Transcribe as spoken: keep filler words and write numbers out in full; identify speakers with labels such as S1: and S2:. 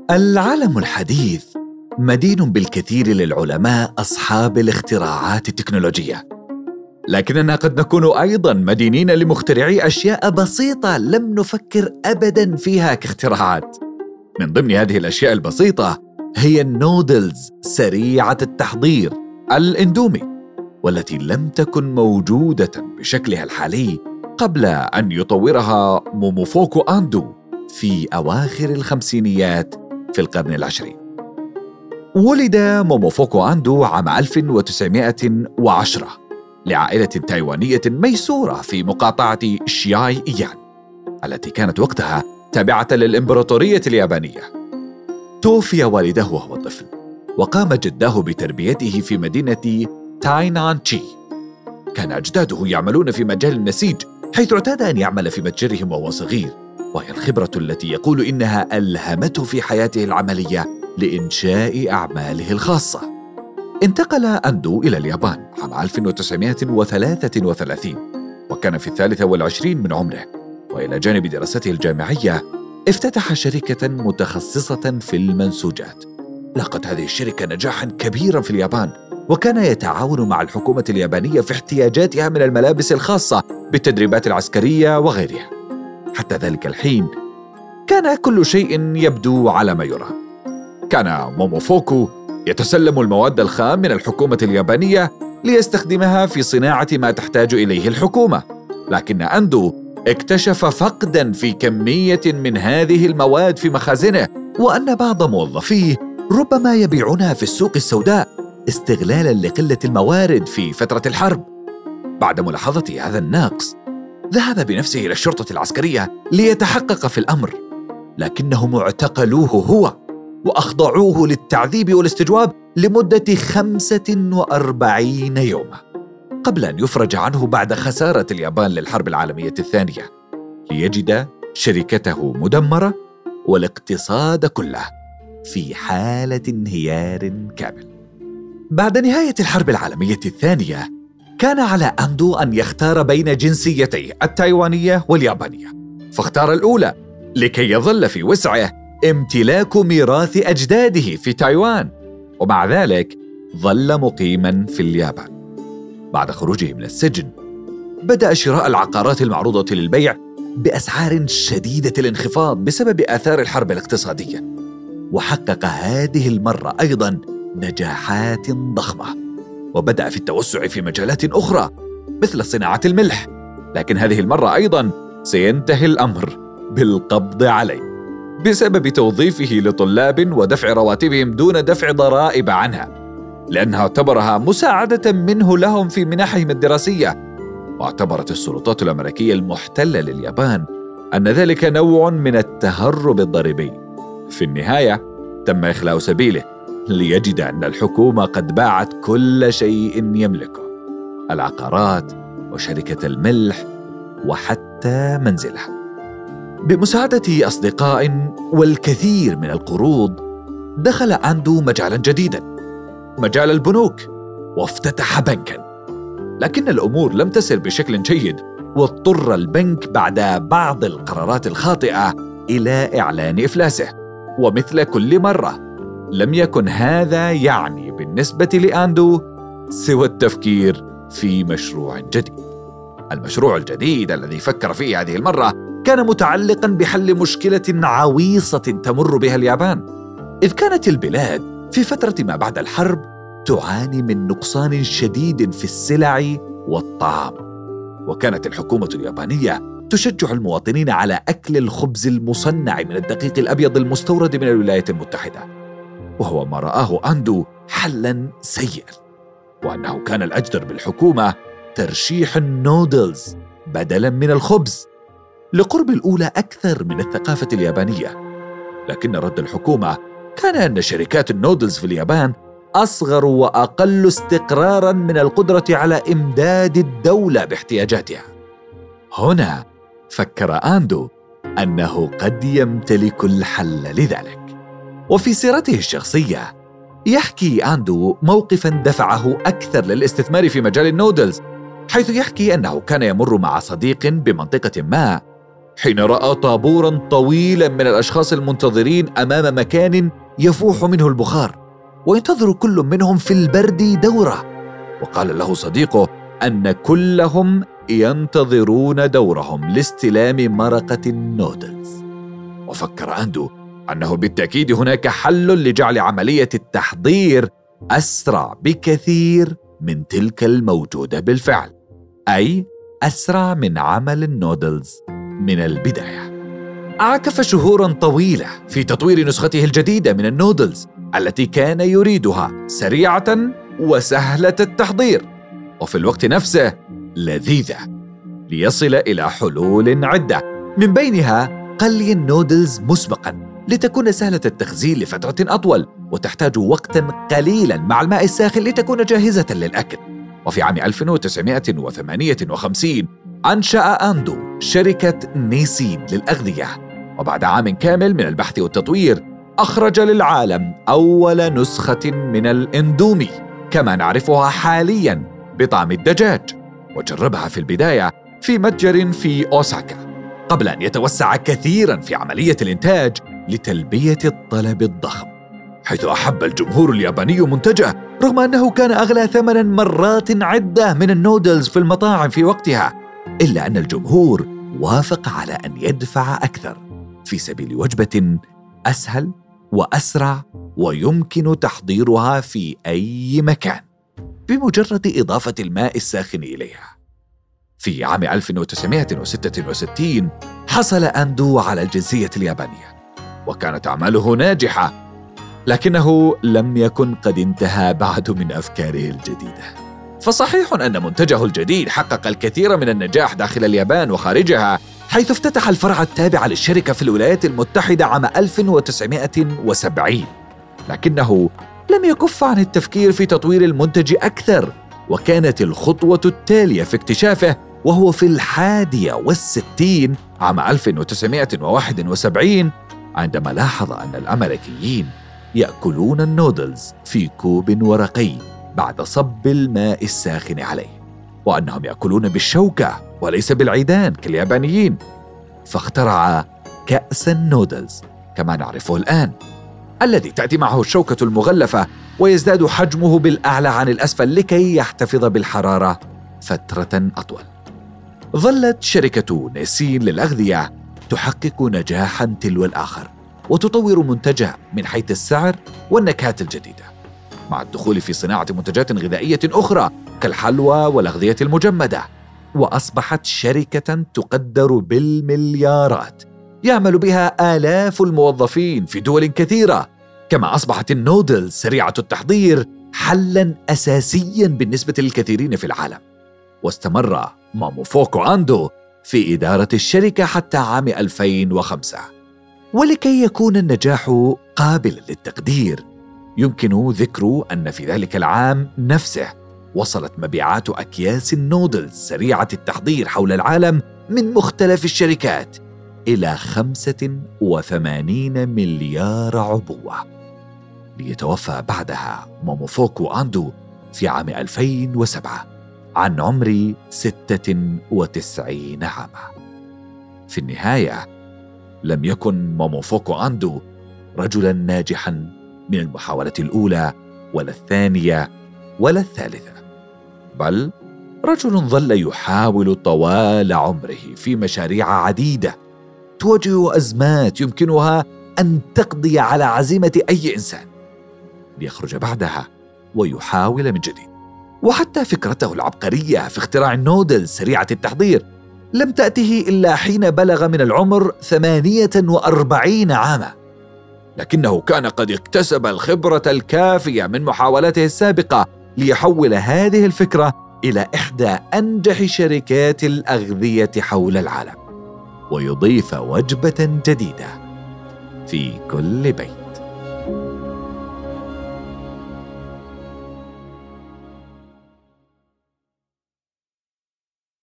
S1: العالم الحديث مدين بالكثير للعلماء أصحاب الاختراعات التكنولوجية، لكننا قد نكون أيضاً مدينين لمخترعي أشياء بسيطة لم نفكر أبداً فيها كاختراعات. من ضمن هذه الأشياء البسيطة هي النودلز سريعة التحضير الإندومي، والتي لم تكن موجودة بشكلها الحالي قبل أن يطورها موموفوكو أندو في أواخر الخمسينيات في القرن العشرين. ولد موموفوكو أندو عام ألف وتسعمائة وعشرة لعائلة تايوانية ميسورة في مقاطعة شياي إيان التي كانت وقتها تابعة للإمبراطورية اليابانية. توفي والده وهو طفل، وقام جداه بتربيته في مدينة تاينان تشي. كان أجداده يعملون في مجال النسيج، حيث اعتاد أن يعمل في متجرهم وهو صغير، وهي الخبرة التي يقول إنها ألهمته في حياته العملية لإنشاء أعماله الخاصة. انتقل أندو إلى اليابان عام ألف وتسعمائة وثلاثة وثلاثين، وكان في الثالثة والعشرين من عمره، وإلى جانب دراسته الجامعية افتتح شركة متخصصة في المنسوجات. لاقت هذه الشركة نجاحاً كبيراً في اليابان، وكان يتعاون مع الحكومة اليابانية في احتياجاتها من الملابس الخاصة بالتدريبات العسكرية وغيرها. حتى ذلك الحين كان كل شيء يبدو على ما يرام. كان موموفوكو يتسلم المواد الخام من الحكومة اليابانية ليستخدمها في صناعة ما تحتاج إليه الحكومة، لكن أندو اكتشف فقداً في كمية من هذه المواد في مخازنه، وأن بعض موظفيه ربما يبيعونها في السوق السوداء استغلالاً لقلة الموارد في فترة الحرب. بعد ملاحظة هذا النقص ذهب بنفسه إلى الشرطة العسكرية ليتحقق في الأمر، لكنهم اعتقلوه هو وأخضعوه للتعذيب والاستجواب لمدة خمسة وأربعين يوما قبل أن يفرج عنه بعد خسارة اليابان للحرب العالمية الثانية، ليجد شركته مدمرة والاقتصاد كله في حالة انهيار كامل. بعد نهاية الحرب العالمية الثانية كان على أندو أن يختار بين جنسيتيه التايوانية واليابانية، فاختار الأولى لكي يظل في وسعه امتلاك ميراث أجداده في تايوان، ومع ذلك ظل مقيماً في اليابان. بعد خروجه من السجن بدأ شراء العقارات المعروضة للبيع بأسعار شديدة الانخفاض بسبب آثار الحرب الاقتصادية، وحقق هذه المرة أيضاً نجاحات ضخمة، وبدأ في التوسع في مجالات أخرى مثل صناعة الملح، لكن هذه المرة أيضاً سينتهي الأمر بالقبض عليه بسبب توظيفه لطلاب ودفع رواتبهم دون دفع ضرائب عنها، لأنها اعتبرها مساعدة منه لهم في منحهم الدراسية. واعتبرت السلطات الأمريكية المحتلة لليابان أن ذلك نوع من التهرب الضريبي. في النهاية تم إخلاء سبيله ليجد أن الحكومة قد باعت كل شيء يملكه، العقارات وشركة الملح وحتى منزله. بمساعدة أصدقاء والكثير من القروض دخل أندو مجالاً جديداً، مجال البنوك، وافتتح بنكاً. لكن الأمور لم تسر بشكل جيد، واضطر البنك بعد بعض القرارات الخاطئة إلى إعلان إفلاسه. ومثل كل مرة لم يكن هذا يعني بالنسبة لأندو سوى التفكير في مشروع جديد. المشروع الجديد الذي فكر فيه هذه المرة كان متعلقاً بحل مشكلة عويصة تمر بها اليابان، إذ كانت البلاد في فترة ما بعد الحرب تعاني من نقصان شديد في السلع والطعام، وكانت الحكومة اليابانية تشجع المواطنين على أكل الخبز المصنع من الدقيق الأبيض المستورد من الولايات المتحدة، وهو ما رآه أندو حلاً سيئاً، وأنه كان الأجدر بالحكومة ترشيح النودلز بدلاً من الخبز لقرب الأولى أكثر من الثقافة اليابانية. لكن رد الحكومة كان أن شركات النودلز في اليابان أصغر وأقل استقراراً من القدرة على إمداد الدولة باحتياجاتها. هنا فكر أندو أنه قد يمتلك الحل لذلك. وفي سيرته الشخصية يحكي أندو موقفاً دفعه أكثر للاستثمار في مجال النودلز، حيث يحكي أنه كان يمر مع صديق بمنطقة ما حين رأى طابوراً طويلاً من الأشخاص المنتظرين أمام مكان يفوح منه البخار، وينتظر كل منهم في البرد دوره. وقال له صديقه أن كلهم ينتظرون دورهم لاستلام مرقة النودلز. وفكر أندو أنه بالتأكيد هناك حل لجعل عملية التحضير أسرع بكثير من تلك الموجودة بالفعل، أي أسرع من عمل النودلز من البداية. عكف شهوراً طويلة في تطوير نسخته الجديدة من النودلز التي كان يريدها سريعة وسهلة التحضير، وفي الوقت نفسه لذيذة، ليصل إلى حلول عدة، من بينها قلي النودلز مسبقاً لتكون سهلة التخزين لفترة أطول، وتحتاج وقتاً قليلاً مع الماء الساخن لتكون جاهزة للأكل. وفي عام ألف وتسعمائة وثمانية وخمسين أنشأ أندو شركة نيسين للأغذية، وبعد عام كامل من البحث والتطوير أخرج للعالم أول نسخة من الإندومي كما نعرفها حالياً بطعم الدجاج، وجربها في البداية في متجر في أوساكا قبل أن يتوسع كثيراً في عملية الإنتاج لتلبية الطلب الضخم، حيث أحب الجمهور الياباني منتجه رغم أنه كان أغلى ثمناً مرات عدة من النودلز في المطاعم في وقتها، إلا أن الجمهور وافق على أن يدفع أكثر في سبيل وجبة أسهل وأسرع ويمكن تحضيرها في أي مكان بمجرد إضافة الماء الساخن إليها. في عام ألف وتسعمائة وستة وستين حصل أندو على الجنسية اليابانية، وكانت أعماله ناجحة، لكنه لم يكن قد انتهى بعد من أفكاره الجديدة. فصحيح أن منتجه الجديد حقق الكثير من النجاح داخل اليابان وخارجها، حيث افتتح الفرع التابع للشركة في الولايات المتحدة عام ألف وتسعمائة وسبعين، لكنه لم يكف عن التفكير في تطوير المنتج أكثر، وكانت الخطوة التالية في اكتشافه وهو في الحادية والستين عام ألف وتسعمائة وواحد وسبعين عندما لاحظ أن الأمريكيين يأكلون النودلز في كوب ورقي بعد صب الماء الساخن عليه، وأنهم يأكلون بالشوكة وليس بالعيدان كاليابانيين، فاخترع كأس النودلز كما نعرفه الآن، الذي تأتي معه الشوكة المغلفة ويزداد حجمه بالأعلى عن الأسفل لكي يحتفظ بالحرارة فترة أطول. ظلت شركة نيسين للأغذية تحقق نجاحاً تلو الآخر وتطور منتجها من حيث السعر والنكهات الجديدة، مع الدخول في صناعة منتجات غذائية أخرى كالحلوى والأغذية المجمدة، وأصبحت شركة تقدر بالمليارات يعمل بها آلاف الموظفين في دول كثيرة. كما أصبحت النودلز سريعة التحضير حلاً أساسياً بالنسبة للكثيرين في العالم. واستمر ماموفوكو أندو في إدارة الشركة حتى عام ألفين وخمسة. ولكي يكون النجاح قابلاً للتقدير، يمكن ذكر أن في ذلك العام نفسه وصلت مبيعات أكياس النودلز سريعة التحضير حول العالم من مختلف الشركات إلى خمسة وثمانين مليار عبوة، ليتوفى بعدها ماموفوكو أندو في عام ألفين وسبعة عن عمر ستة وتسعين عاما. في النهاية لم يكن ماموفوكو أندو رجلاً ناجحاً من المحاولة الأولى ولا الثانية ولا الثالثة، بل رجل ظل يحاول طوال عمره في مشاريع عديدة تواجه أزمات يمكنها أن تقضي على عزيمة أي إنسان، ليخرج بعدها ويحاول من جديد. وحتى فكرته العبقرية في اختراع النودلز سريعة التحضير لم تأته إلا حين بلغ من العمر ثمانية وأربعين عاما، لكنه كان قد اكتسب الخبرة الكافية من محاولاته السابقة ليحول هذه الفكرة إلى إحدى أنجح شركات الأغذية حول العالم، ويضيف وجبة جديدة في كل بيت.